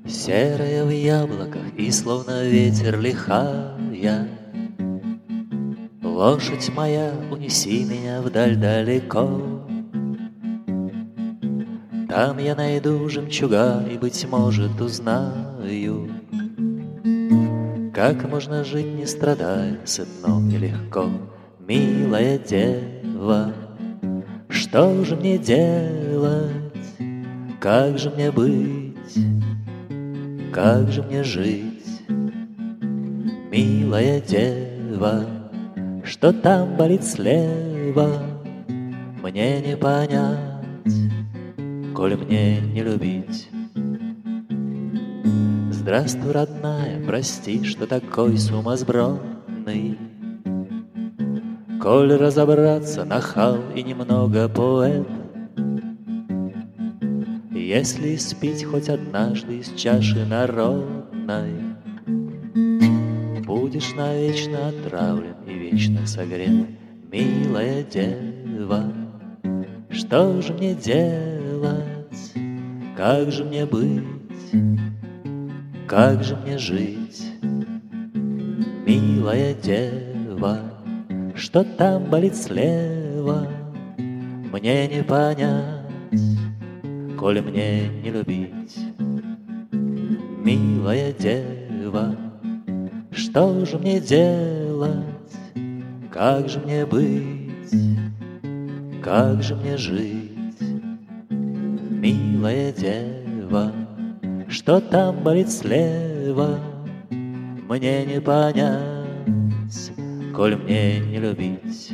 Серая в яблоках и словно ветер лихая. Лошадь моя, унеси меня вдаль далеко. Там я найду жемчуга и, быть может, узнаю, как можно жить, не страдая, сытно и легко. Милая дева, что же мне делать? Как же мне быть? Как же мне жить? Милая дева, что там болит слева, мне не понять, коль мне не любить. Здравствуй, родная, прости, что такой сумасбродный. Коль разобраться, нахал и немного поэт. Если спить хоть однажды из чаши народной, будешь навечно отравлен и вечно согрет. Милая дева, что же мне делать? Как же мне быть? Как же мне жить? Милая дева, что там болит слева, мне не понять, коли мне не любить. Милая дева, что же мне делать? Как же мне быть? Как же мне жить? Милая дева, что там болит слева, мне не понять, коль мне не любить.